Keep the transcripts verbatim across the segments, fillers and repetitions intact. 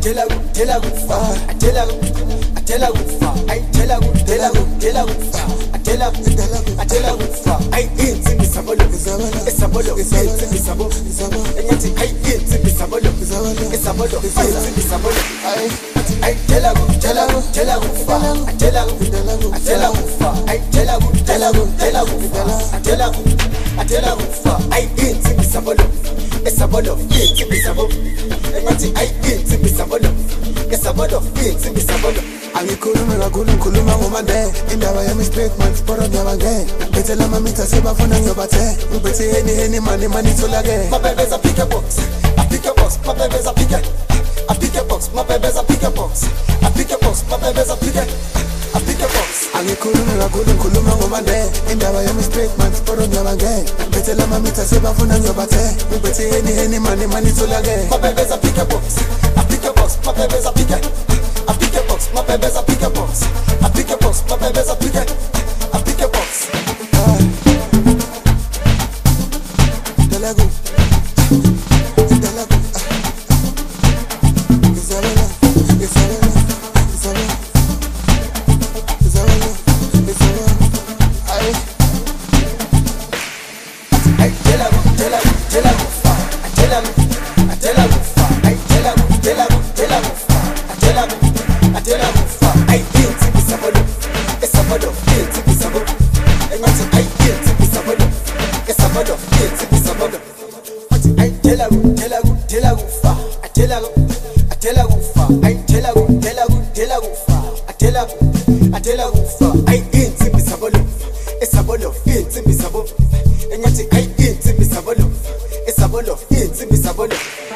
tell her, tell her, I tell her, I tell her, I tell her, tell her, tell her, I tell her, I tell her, I ain't in the sabolo, it's a bolo, it's in the sabolo, and yet I ain't in the sabolo, it's a bolo, it's in the sabolo. I tell her, tell her, tell her, I tell her, I tell her, I tell her, tell her, tell her, I tell her, I tell her, I ain't in the sabolo, it's a bolo, it's in the sabolo, and yet I ain't in the sabolo, it's a bolo, it's in the sabolo. Angikhuluma kakhulu ngikhuluma ngomande indawo yami straight man sport nyaba nge bethela mamita sebafuna ngiyobathe ngibethe heni heni mani mani tholake my baby's a pick a box I pick a box my baby's a pick a I pick a box my baby's a pick a box I pick a box my baby's a pick a I pick a box angikhuluma kakhulu ngikhuluma ngomande indawo yami straight man sport nyaba nge bethela mamita sebafuna ngiyobathe ngibethe heni heni mani mani tholake my baby's a pick a box I pick a box my baby's a pick a I pick a box, my baby's a pick a box. I pick a box, my baby's a pick a I pick a box. Dalago, Dalago, Isabella, Isabella, Isabella, Isabella, Isabella. I, I tell her, tell her, tell her, I tell her, I tell her, I tell her, tell her, tell her, I tell her. I tell her I ain't in the sabolo, it's a bolo, ain't in the sabolo. And I say I ain't in the sabolo, it's a bolo, ain't in the sabolo. I tell her, tell her, tell her, I tell her, I tell her, I tell her, tell her, tell her, I tell her, I tell her I ain't in the sabolo, it's a bolo, ain't in the sabolo. And I say I ain't in the sabolo, it's a bolo, ain't in the sabolo.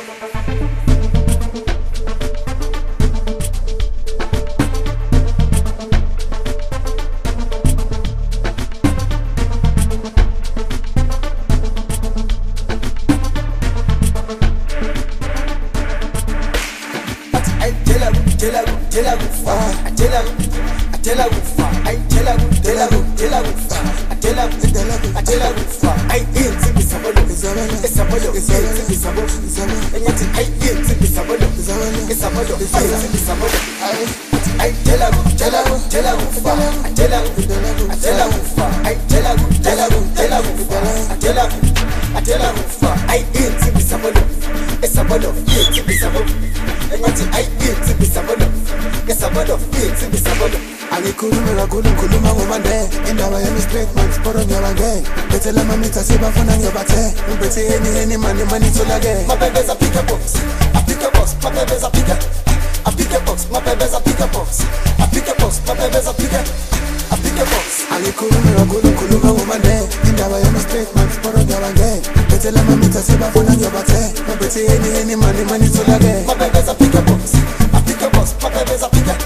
Tell her, tell her, I tell her, I tell her, I tell her, tell her, tell her, I tell her, I tell her, I ain't in the sabolo, it's a bolo, it's in the sabolo, and yet I ain't in the sabolo, it's a bolo, it's in the sabolo. I tell her, tell her, tell her, I tell her, I tell her, I tell her, tell her, tell her, I tell her, I tell her, I ain't in the sabolo, it's a bolo, it's in the sabolo. And yet I ain't in the sabolo, it's a bolo, it's in the sabolo. angikhuluma kakhulu ngikhuluma ngomande indawo yami straight man sport nyaba nge bethela mamita sebafuna ngiyobathe ngibethe heni heni mani mani tholake my baby's a pick a box I pick a box my baby's a pick a I pick a box my baby's a pick a box I pick a box my baby's a pick a I pick a box angikhuluma kakhulu ngikhuluma ngomande indawo yami straight man sport nyaba nge bethela mamita sebafuna ngiyobathe ngibethe heni heni mani mani tholake my baby's a pick a box I pick a box my baby's a pick a